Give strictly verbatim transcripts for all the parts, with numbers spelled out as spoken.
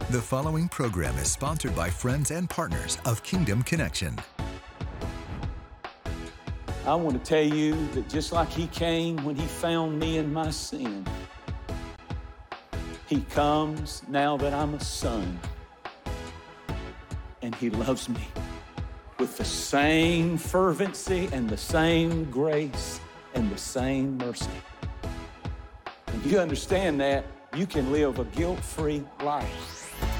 The following program is sponsored by friends and partners of Kingdom Connection. I want to tell you that just like He came when He found me in my sin, He comes now that I'm a son, and He loves me with the same fervency and the same grace and the same mercy. When you understand that, you can live a guilt-free life.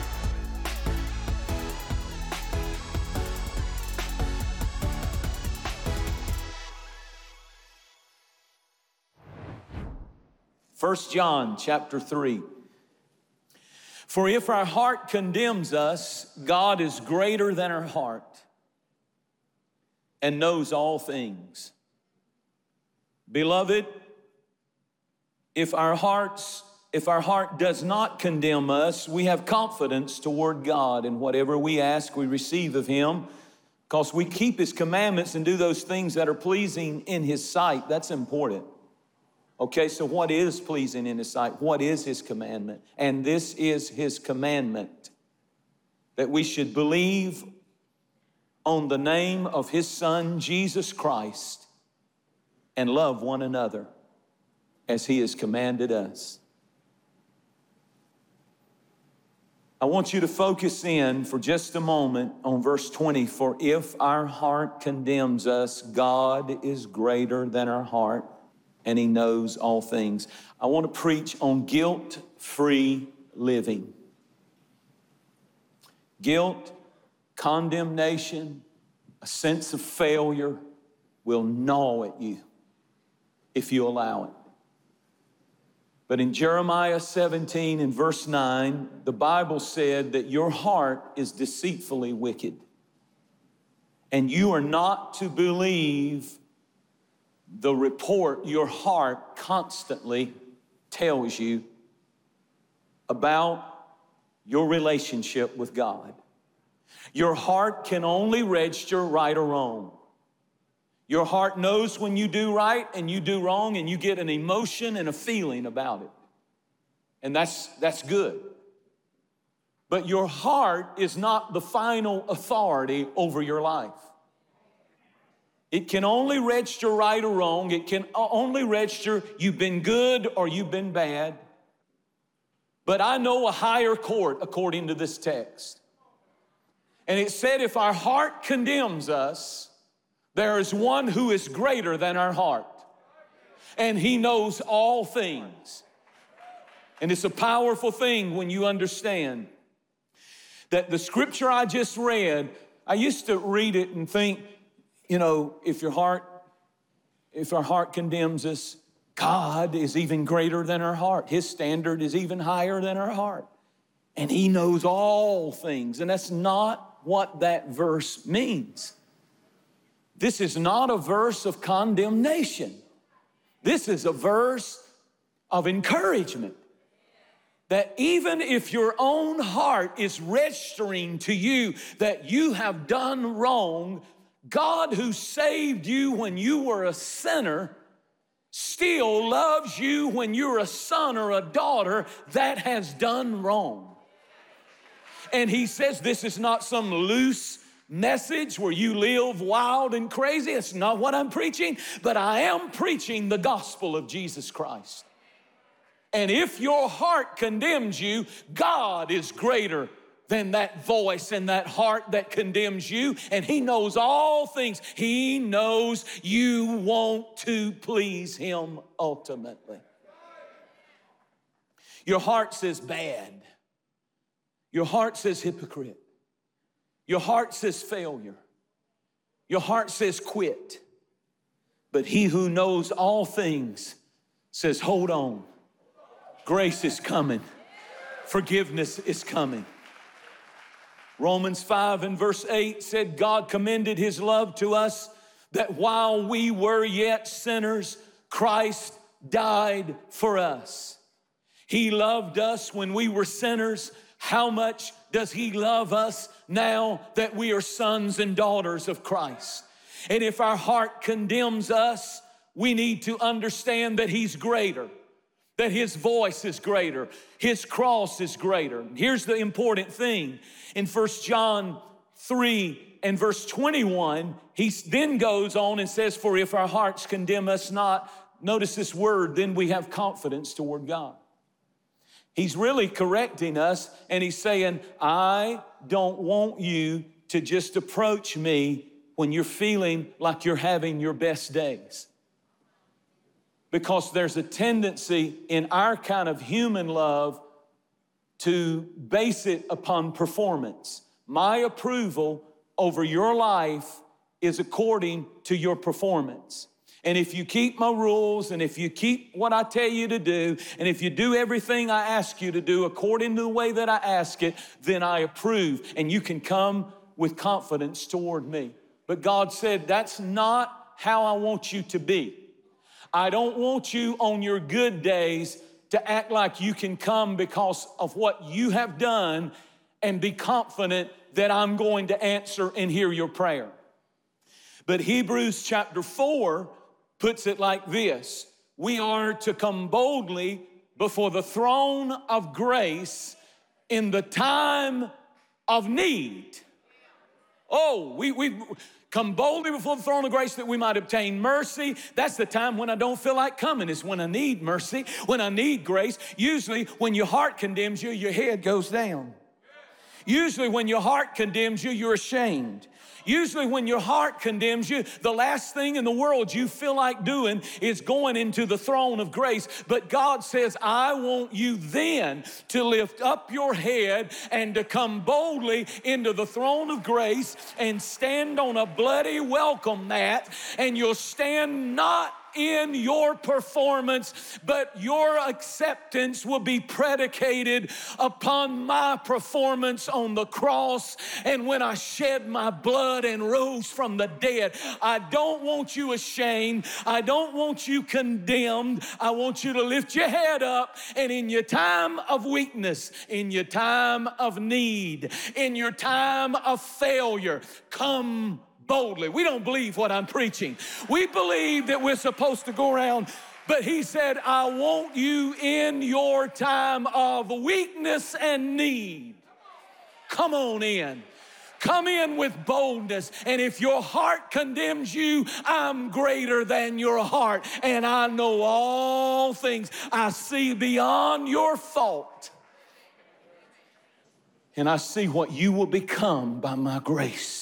First John chapter three. For if our heart condemns us, God is greater than our heart and knows all things. Beloved, if our hearts, if our heart does not condemn us, we have confidence toward God, and whatever we ask, we receive of Him, because we keep His commandments and do those things that are pleasing in His sight. That's important. Okay, so what is pleasing in His sight? What is His commandment? And this is His commandment, that we should believe on the name of His Son, Jesus Christ, and love one another as He has commanded us. I want you to focus in for just a moment on verse twenty. For if our heart condemns us, God is greater than our heart, and He knows all things. I want to preach on guilt-free living. Guilt, condemnation, a sense of failure will gnaw at you if you allow it. But in Jeremiah seventeen and verse nine, the Bible said that your heart is deceitfully wicked, and you are not to believe the report your heart constantly tells you about your relationship with God. Your heart can only register right or wrong. Your heart knows when you do right and you do wrong, and you get an emotion and a feeling about it. And that's, that's good. But your heart is not the final authority over your life. It can only register right or wrong. It can only register you've been good or you've been bad. But I know a higher court according to this text. And it said if our heart condemns us, there is one who is greater than our heart. And He knows all things. And it's a powerful thing when you understand that the scripture I just read, I used to read it and think, you know, if your heart, if our heart condemns us, God is even greater than our heart. His standard is even higher than our heart. And He knows all things. And that's not what that verse means. This is not a verse of condemnation. This is a verse of encouragement. That even if your own heart is registering to you that you have done wrong, God, who saved you when you were a sinner, still loves you when you're a son or a daughter that has done wrong. And He says this is not some loose message where you live wild and crazy. It's not what I'm preaching, but I am preaching the gospel of Jesus Christ. And if your heart condemns you, God is greater than that voice and that heart that condemns you, and He knows all things. He knows you want to please Him ultimately. Your heart says bad. Your heart says hypocrite. Your heart says failure. Your heart says quit. But He who knows all things says, hold on. Grace is coming. Forgiveness is coming. Romans five and verse eight said, God commended His love to us that while we were yet sinners, Christ died for us. He loved us when we were sinners. How much does He love us now that we are sons and daughters of Christ? And if our heart condemns us, we need to understand that He's greater. that his voice is greater, his cross is greater. Here's the important thing. In First John three and verse twenty-one, he then goes on and says, for if our hearts condemn us not, notice this word, then we have confidence toward God. He's really correcting us, and he's saying, I don't want you to just approach me when you're feeling like you're having your best days. Because there's a tendency in our kind of human love to base it upon performance. My approval over your life is according to your performance. And if you keep my rules, and if you keep what I tell you to do, and if you do everything I ask you to do according to the way that I ask it, then I approve, and you can come with confidence toward me. But God said, that's not how I want you to be. I don't want you on your good days to act like you can come because of what you have done and be confident that I'm going to answer and hear your prayer. But Hebrews chapter four puts it like this. We are to come boldly before the throne of grace in the time of need. Oh, we, we come boldly before the throne of grace that we might obtain mercy. That's the time when I don't feel like coming. It's when I need mercy, when I need grace. Usually when your heart condemns you, your head goes down. Usually when your heart condemns you, you're ashamed. Usually when your heart condemns you, the last thing in the world you feel like doing is going into the throne of grace. But God says, I want you then to lift up your head and to come boldly into the throne of grace and stand on a bloody welcome mat, and you'll stand not in your performance, but your acceptance will be predicated upon my performance on the cross. And when I shed my blood and rose from the dead, I don't want you ashamed. I don't want you condemned. I want you to lift your head up, and in your time of weakness, in your time of need, in your time of failure, come boldly. We don't believe what I'm preaching. We believe that we're supposed to go around, but he said, I want you in your time of weakness and need. Come on in. Come in with boldness. And if your heart condemns you, I'm greater than your heart. And I know all things. I see beyond your fault. And I see what you will become by my grace.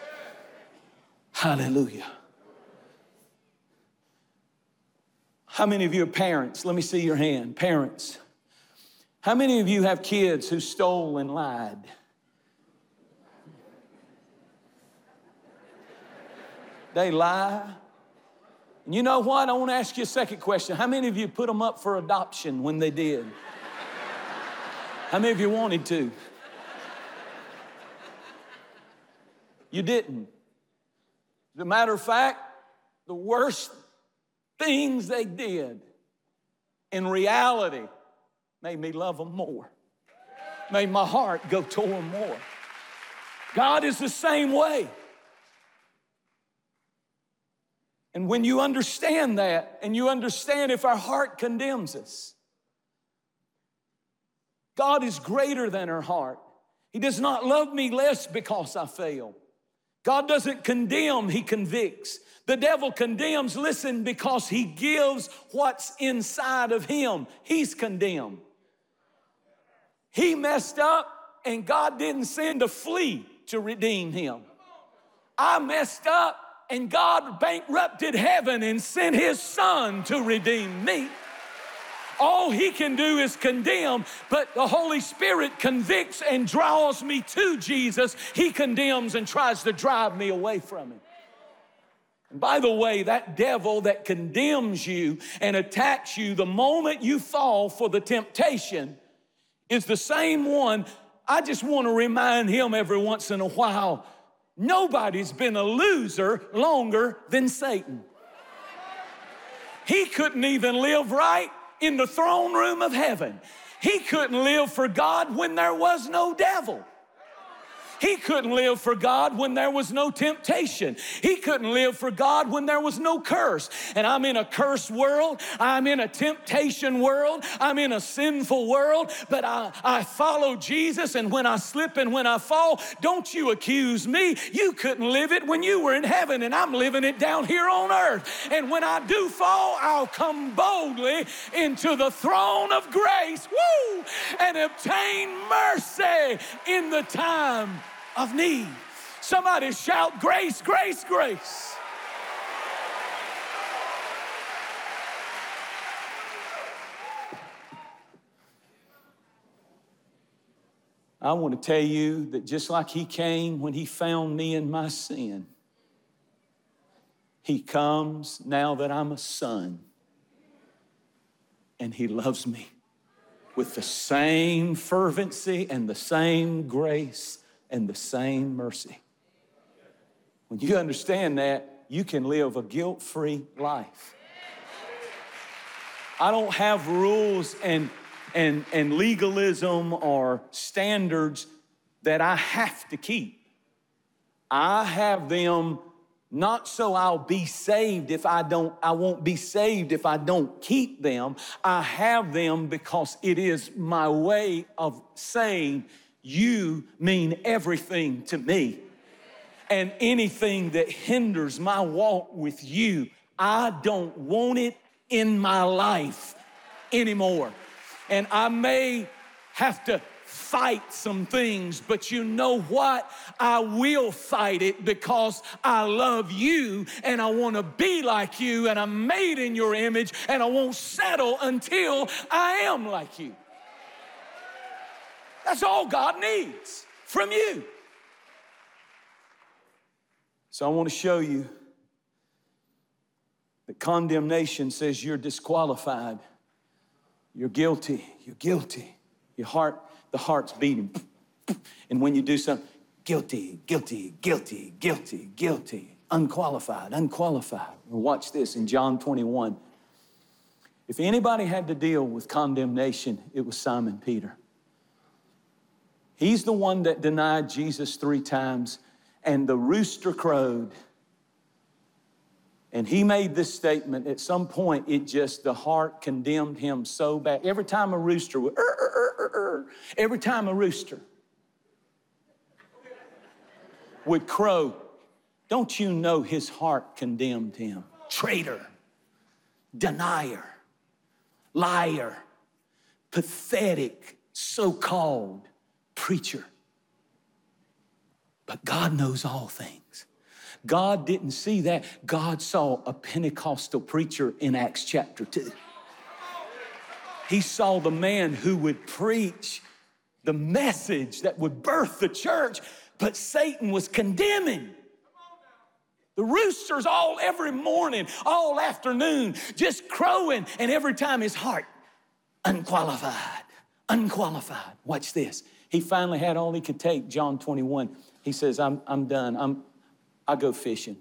Hallelujah. How many of you are parents? Let me see your hand. Parents. How many of you have kids who stole and lied? They lie. And you know what? I want to ask you a second question. How many of you put them up for adoption when they did? How many of you wanted to? You didn't. As a matter of fact, the worst things they did in reality made me love them more, made my heart go toward them more. God is the same way. And when you understand that, and you understand if our heart condemns us, God is greater than our heart. He does not love me less because I fail. God doesn't condemn, he convicts. The devil condemns, listen, because he gives what's inside of him. He's condemned. He messed up, and God didn't send a flea to redeem him. I messed up, and God bankrupted heaven and sent his son to redeem me. All he can do is condemn, but the Holy Spirit convicts and draws me to Jesus. He condemns and tries to drive me away from him. And by the way, that devil that condemns you and attacks you the moment you fall for the temptation is the same one. I just want to remind him every once in a while, nobody's been a loser longer than Satan. He couldn't even live right in the throne room of heaven. He couldn't live for God when there was no devil. He couldn't live for God when there was no temptation. He couldn't live for God when there was no curse. And I'm in a cursed world. I'm in a temptation world. I'm in a sinful world. But I, I follow Jesus, and when I slip and when I fall, don't you accuse me. You couldn't live it when you were in heaven, and I'm living it down here on earth. And when I do fall, I'll come boldly into the throne of grace, woo, and obtain mercy in the time of need. Somebody shout, grace, grace, grace. I want to tell you that just like he came when he found me in my sin, he comes now that I'm a son, and he loves me with the same fervency and the same grace and the same mercy. When you understand that, you can live a guilt-free life. I don't have rules and, and, and legalism or standards that I have to keep. I have them not so I'll be saved if I don't, I won't be saved if I don't keep them. I have them because it is my way of saying, you mean everything to me. And anything that hinders my walk with you, I don't want it in my life anymore. And I may have to fight some things, but you know what? I will fight it because I love you and I want to be like you, and I'm made in your image, and I won't settle until I am like you. That's all God needs from you. So I want to show you that condemnation says you're disqualified. You're guilty. You're guilty. Your heart, the heart's beating. And when you do something, guilty, guilty, guilty, guilty, guilty, unqualified, unqualified. Well, watch this in John twenty-one. If anybody had to deal with condemnation, it was Simon Peter. He's the one that denied Jesus three times, and the rooster crowed. And he made this statement. At some point, it just, the heart condemned him so bad. Every time a rooster would, er, er, er, er, er, every time a rooster would crow, don't you know his heart condemned him? Traitor, denier, liar, pathetic, so-called preacher. But God knows all things. God didn't see that. God saw a Pentecostal preacher in Acts chapter two. He saw the man who would preach the message that would birth the church, but Satan was condemning. The roosters all every morning, all afternoon, just crowing, and every time his heart, unqualified, unqualified. Watch this. He finally had all he could take, John twenty-one. He says, I'm, I'm done. I'm, I go fishing.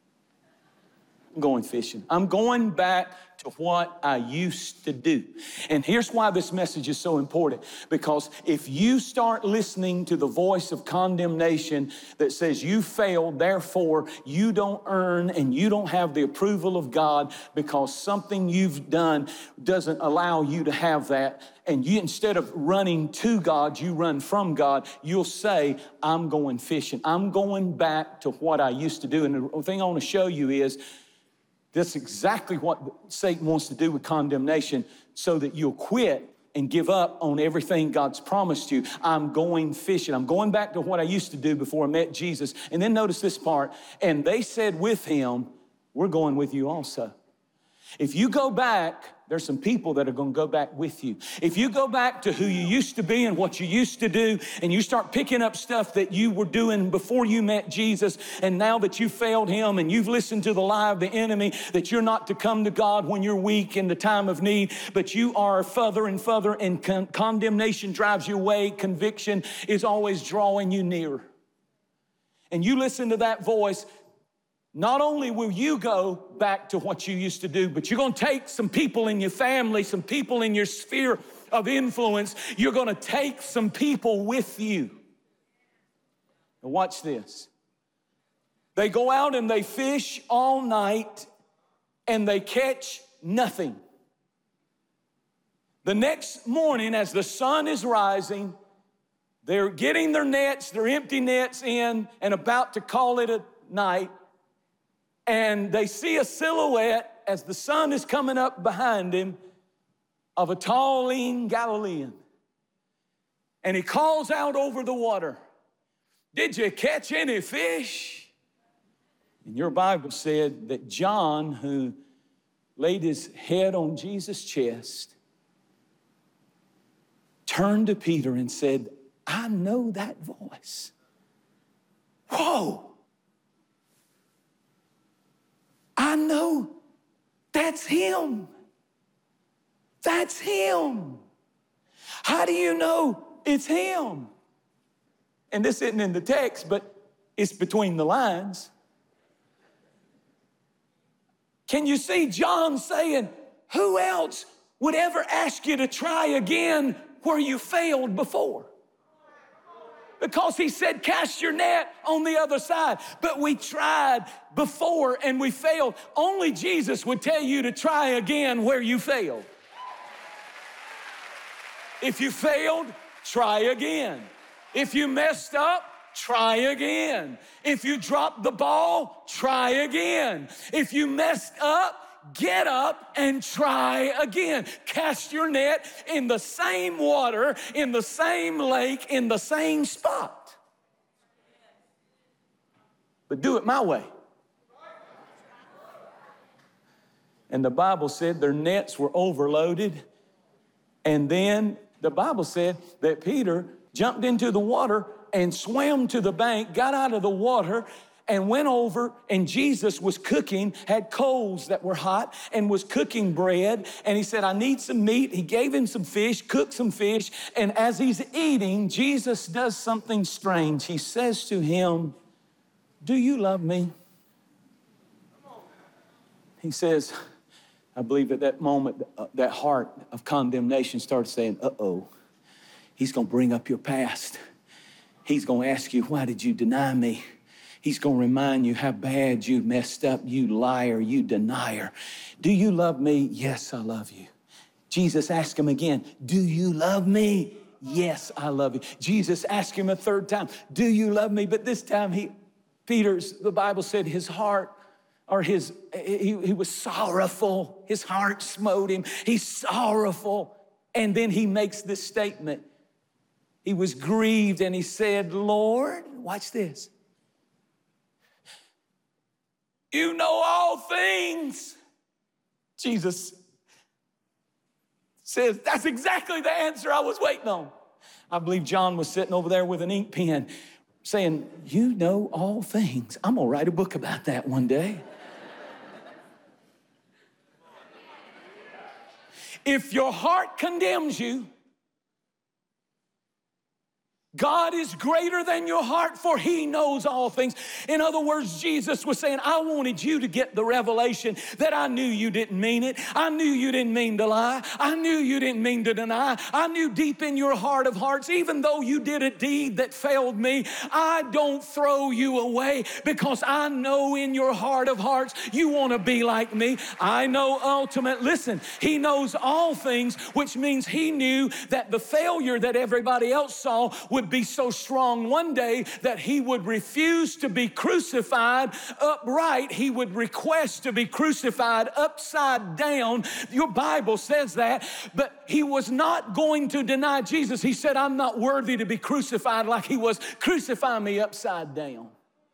I'm going fishing. I'm going back to what I used to do. And here's why this message is so important. Because if you start listening to the voice of condemnation that says you failed, therefore you don't earn and you don't have the approval of God because something you've done doesn't allow you to have that, and you, instead of running to God, you run from God, you'll say, I'm going fishing. I'm going back to what I used to do. And the thing I want to show you is that's exactly what Satan wants to do with condemnation, so that you'll quit and give up on everything God's promised you. I'm going fishing. I'm going back to what I used to do before I met Jesus. And then notice this part. And they said with him, we're going with you also. If you go back, there's some people that are going to go back with you. If you go back to who you used to be and what you used to do, and you start picking up stuff that you were doing before you met Jesus, and now that you failed him and you've listened to the lie of the enemy that you're not to come to God when you're weak in the time of need, but you are further and further, and con- condemnation drives you away, conviction is always drawing you nearer. And you listen to that voice, not only will you go back to what you used to do, but you're going to take some people in your family, some people in your sphere of influence. You're going to take some people with you. Now watch this. They go out and they fish all night and they catch nothing. The next morning, as the sun is rising, they're getting their nets, their empty nets in and about to call it a night. And they see a silhouette as the sun is coming up behind him of a tall, lean Galilean. And he calls out over the water, "Did you catch any fish?" And your Bible said that John, who laid his head on Jesus' chest, turned to Peter and said, "I know that voice." Whoa! I know that's him. That's him. How do you know it's him? And this isn't in the text, but it's between the lines. Can you see John saying, who else would ever ask you to try again where you failed before? Because he said, cast your net on the other side. But we tried before and we failed. Only Jesus would tell you to try again where you failed. If you failed, try again. If you messed up, try again. If you dropped the ball, try again. If you messed up, get up and try again. Cast your net in the same water, in the same lake, in the same spot. But do it my way. And the Bible said their nets were overloaded. And then the Bible said that Peter jumped into the water and swam to the bank, got out of the water, and went over, and Jesus was cooking, had coals that were hot, and was cooking bread. And he said, I need some meat. He gave him some fish, cooked some fish. And as he's eating, Jesus does something strange. He says to him, do you love me? He says, I believe at that moment, uh, that heart of condemnation started saying, uh-oh, he's going to bring up your past. He's going to ask you, why did you deny me? He's going to remind you how bad you messed up, you liar, you denier. Do you love me? Yes, I love you. Jesus asked him again, do you love me? Yes, I love you. Jesus asked him a third time, do you love me? But this time, he, Peter's, the Bible said his heart, or his, he, he was sorrowful. His heart smote him. He's sorrowful. And then he makes this statement. He was grieved and he said, Lord, watch this. You know all things. Jesus says, that's exactly the answer I was waiting on. I believe John was sitting over there with an ink pen saying, you know all things. I'm gonna write a book about that one day. If your heart condemns you, God is greater than your heart, for he knows all things. In other words, Jesus was saying, I wanted you to get the revelation that I knew you didn't mean it. I knew you didn't mean to lie. I knew you didn't mean to deny. I knew deep in your heart of hearts, even though you did a deed that failed me, I don't throw you away, because I know in your heart of hearts, you want to be like me. I know ultimate, listen, he knows all things, which means he knew that the failure that everybody else saw would be so strong one day that he would refuse to be crucified upright. He would request to be crucified upside down. Your Bible says that, but he was not going to deny Jesus. He said, I'm not worthy to be crucified like he was. Crucify me upside down.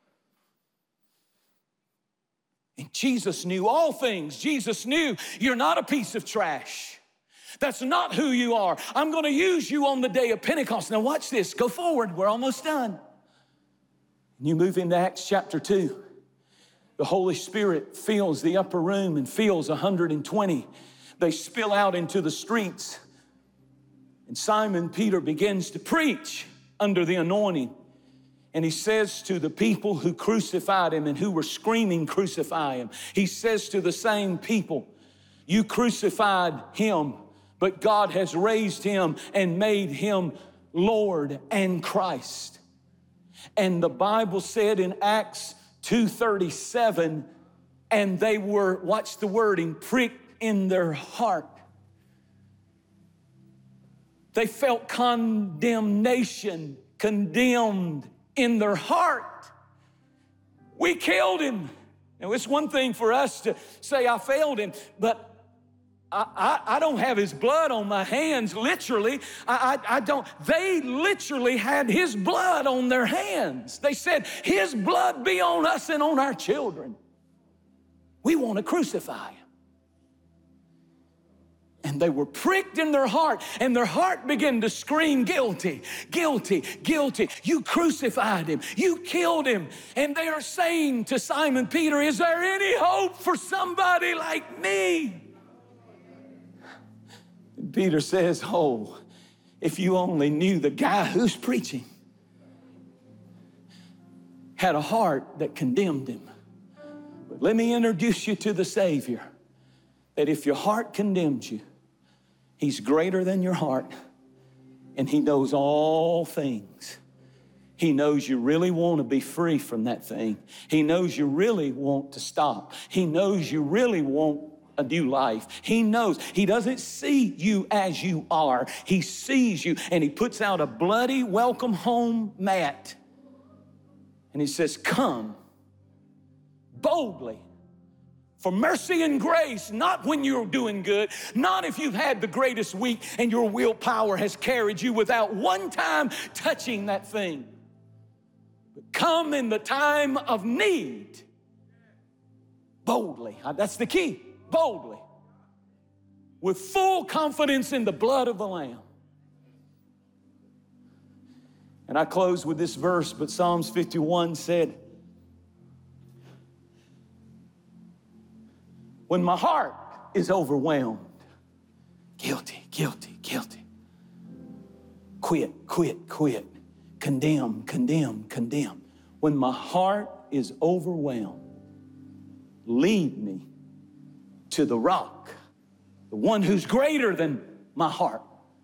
And Jesus knew all things. Jesus knew you're not a piece of trash. That's not who you are. I'm going to use you on the day of Pentecost. Now watch this. Go forward. We're almost done. You move into Acts chapter two. The Holy Spirit fills the upper room and fills one hundred twenty. They spill out into the streets. And Simon Peter begins to preach under the anointing. And he says to the people who crucified him and who were screaming, crucify him. He says to the same people, you crucified him, but God has raised him and made him Lord and Christ. And the Bible said in Acts two thirty-seven, and they were, watch the wording, pricked in their heart. They felt condemnation, condemned in their heart. We killed him. Now, it's one thing for us to say, I failed him, but I, I, I don't have his blood on my hands, literally. I, I, I don't. They literally had his blood on their hands. They said, his blood be on us and on our children. We want to crucify him. And they were pricked in their heart, and their heart began to scream, guilty, guilty, guilty. You crucified him. You killed him. And they are saying to Simon Peter, is there any hope for somebody like me? And Peter says, oh, if you only knew the guy who's preaching had a heart that condemned him. But let me introduce you to the Savior, that if your heart condemns you, he's greater than your heart, and he knows all things. He knows you really want to be free from that thing. He knows you really want to stop. He knows you really want a new life. He knows. He doesn't see you as you are. He sees you, and he puts out a bloody welcome home mat, and he says, come boldly for mercy and grace, not when you're doing good, not if you've had the greatest week and your willpower has carried you without one time touching that thing. But come in the time of need, boldly. That's the key, boldly, with full confidence in the blood of the Lamb. And I close with this verse, but Psalms fifty-one said, when my heart is overwhelmed, guilty, guilty, guilty, quit, quit, quit, condemn, condemn, condemn. When my heart is overwhelmed, lead me to the rock, the one who's greater than my heart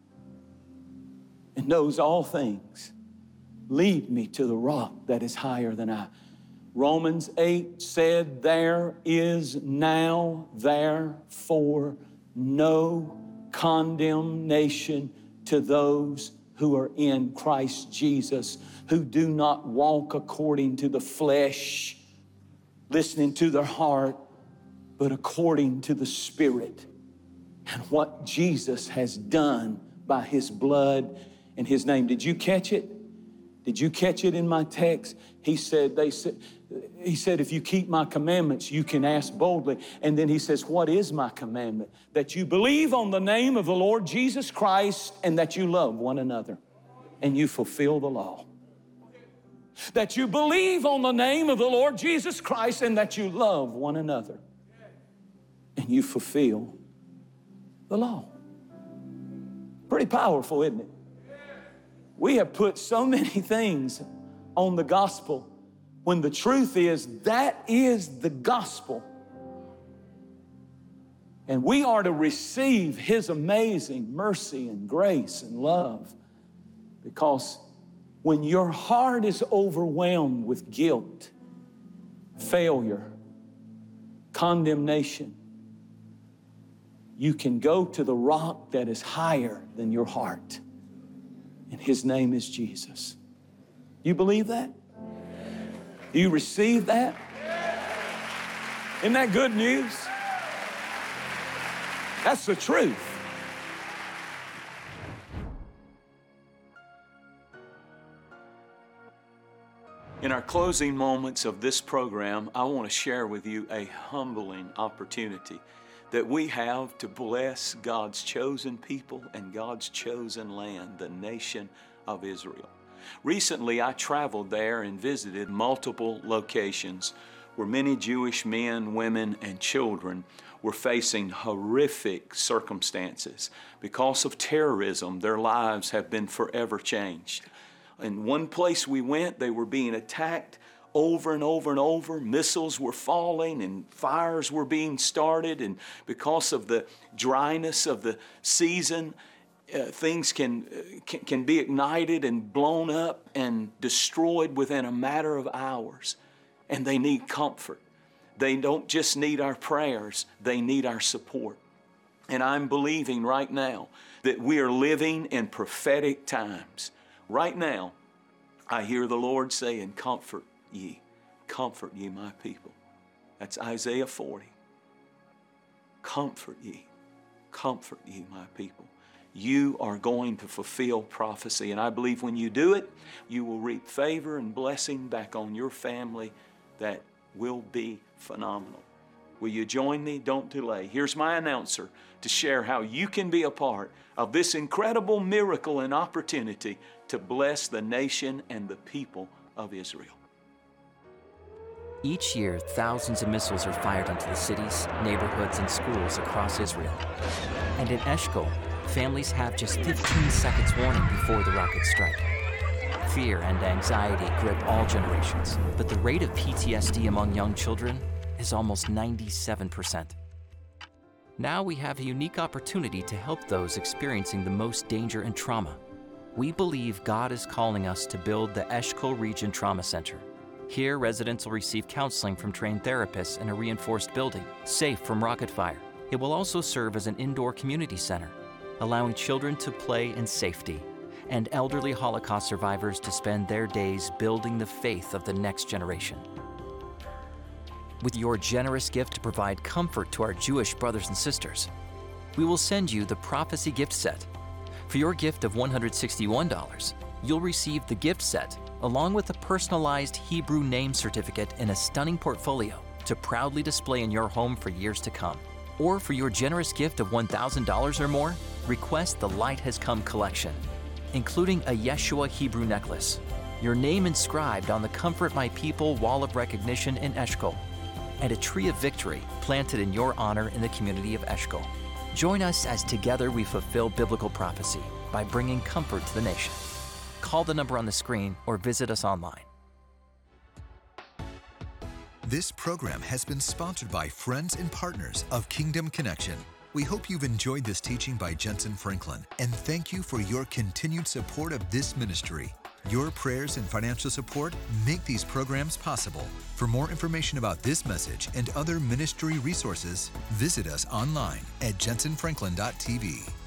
and knows all things. Lead me to the rock that is higher than I. Romans eight said, there is now, therefore, no condemnation to those who are in Christ Jesus, who do not walk according to the flesh, listening to their heart, but according to the Spirit. And what Jesus has done by his blood and his name. Did you catch it? Did you catch it in my text? He said, they said, he said, if you keep my commandments, you can ask boldly. And then he says, what is my commandment? That you believe on the name of the Lord Jesus Christ and that you love one another and you fulfill the law. That you believe on the name of the Lord Jesus Christ and that you love one another and you fulfill the law. Pretty powerful, isn't it? We have put so many things on the gospel when the truth is that is the gospel. And we are to receive his amazing mercy and grace and love, because when your heart is overwhelmed with guilt, failure, condemnation, you can go to the rock that is higher than your heart. And his name is Jesus. You believe that? Do you receive that? Isn't that good news? That's the truth. In our closing moments of this program, I want to share with you a humbling opportunity that we have to bless God's chosen people and God's chosen land, the nation of Israel. Recently, I traveled there and visited multiple locations where many Jewish men, women, and children were facing horrific circumstances. Because of terrorism, their lives have been forever changed. In one place we went, they were being attacked over and over and over. Missiles were falling and fires were being started, and because of the dryness of the season, uh, things can, uh, can, can be ignited and blown up and destroyed within a matter of hours. And they need comfort. They don't just need our prayers, they need our support. And I'm believing right now that we are living in prophetic times. Right now, I hear the Lord saying, comfort ye, comfort ye my people. That's Isaiah forty. Comfort ye, comfort ye my people. You are going to fulfill prophecy. And I believe when you do it, you will reap favor and blessing back on your family that will be phenomenal. Will you join me? Don't delay. Here's my announcer to share how you can be a part of this incredible miracle and opportunity to bless the nation and the people of Israel. Each year, thousands of missiles are fired into the cities, neighborhoods, and schools across Israel. And in Eshkol, families have just fifteen seconds warning before the rockets strike. Fear and anxiety grip all generations, but the rate of P T S D among young children is almost ninety-seven percent. Now we have a unique opportunity to help those experiencing the most danger and trauma. We believe God is calling us to build the Eshkol Region Trauma Center. Here, residents will receive counseling from trained therapists in a reinforced building, safe from rocket fire. It will also serve as an indoor community center, allowing children to play in safety and elderly Holocaust survivors to spend their days building the faith of the next generation. With your generous gift to provide comfort to our Jewish brothers and sisters, we will send you the Prophecy Gift Set. For your gift of one hundred sixty-one dollars, you'll receive the gift set along with a personalized Hebrew name certificate in a stunning portfolio to proudly display in your home for years to come. Or for your generous gift of one thousand dollars or more, request the Light Has Come collection, including a Yeshua Hebrew necklace, your name inscribed on the Comfort My People Wall of Recognition in Eshkol, and a tree of victory planted in your honor in the community of Eshkol. Join us as together we fulfill biblical prophecy by bringing comfort to the nation. Call the number on the screen or visit us online. This program has been sponsored by friends and partners of Kingdom Connection. We hope you've enjoyed this teaching by Jentezen Franklin, and thank you for your continued support of this ministry. Your prayers and financial support make these programs possible. For more information about this message and other ministry resources, visit us online at jentezen franklin dot t v.